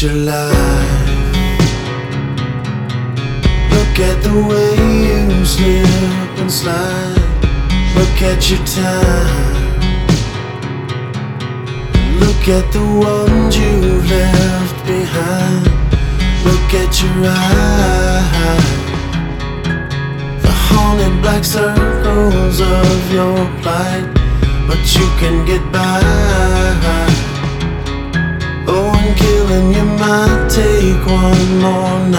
at your life. Look at the way you slip and slide. Look at your time. Look at the ones you've left behind. Look at your eyes. The haunted black circles of your plight, but you can get by. Oh, and killing you might take one more night.